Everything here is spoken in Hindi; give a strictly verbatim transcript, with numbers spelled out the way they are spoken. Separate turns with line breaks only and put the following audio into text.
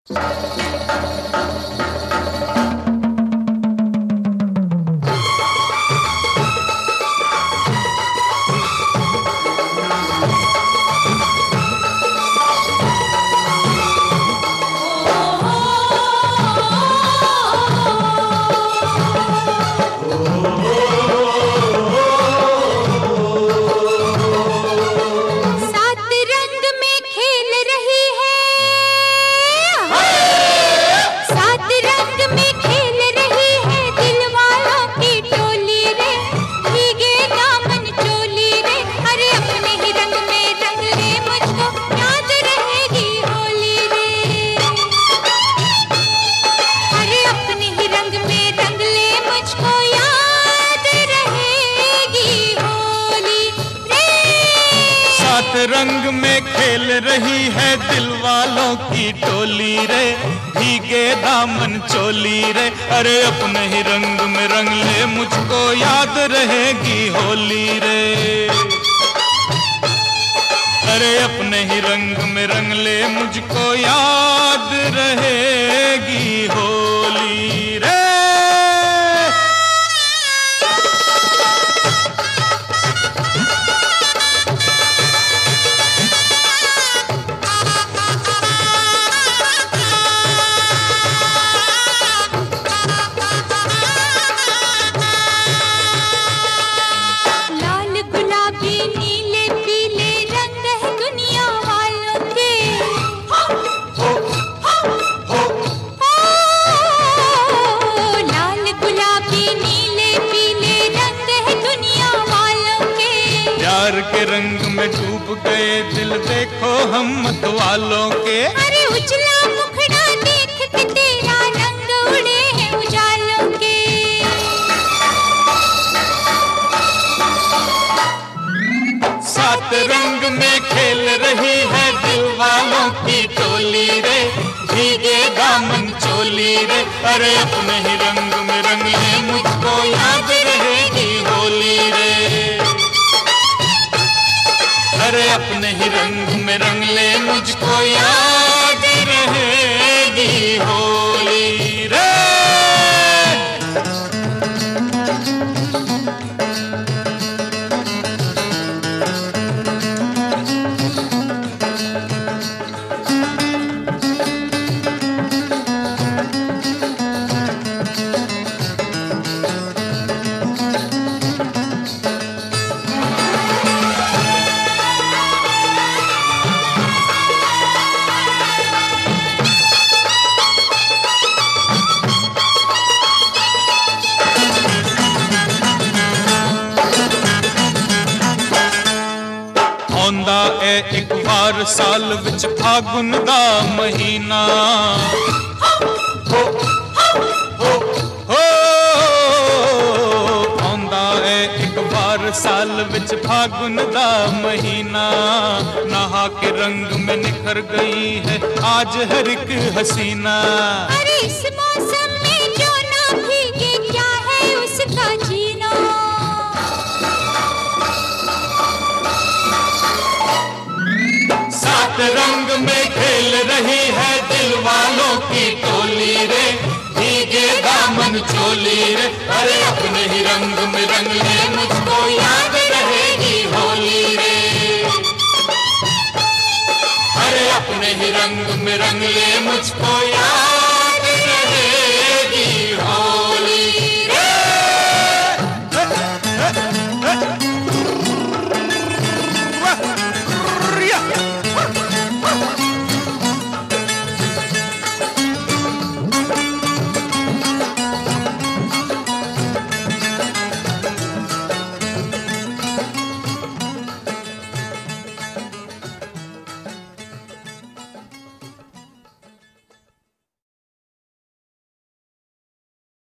रंग में खेल रही है दिल वालों की टोली रे, भीगे दामन चोली रे। अरे अपने ही रंग में रंग ले, मुझको याद रहेगी होली रे। अरे अपने ही रंग में रंग ले, मुझको याद रहेगी होली रे। प्यार के रंग में डूब गए दिल, देखो हम मत वालों के।
अरे उजला मुखड़ा देख के तेरा रंग उड़े हैं उजालों के।
सात रंग में खेल रही है दिल वालों की टोली रे, भीगे दामन चोली रे। अरे अपने ही रंग में रंग ले, मुझको याद रहेगी होली रे। अरे अपने ही रंग में रंग ले, मुझको याद रहेगी होली रे। आंदा ए एक बार साल विच फागुन दा महीना, हो हो हो आंदा ए एक बार साल विच फागुन दा महीना। नहा के रंग में निखर गई है आज हर एक हसीना।
अरे इस मौसम में जो ना भीगे क्या है उसका जीना।
सात रंग में खेल रही है दिल वालों की टोली रे, भीगे दामन चोली रे। अरे अपने ही रंग में रंग ले, मुझको याद रहेगी होली रे। अरे अपने ही रंग में रंग ले, मुझको याद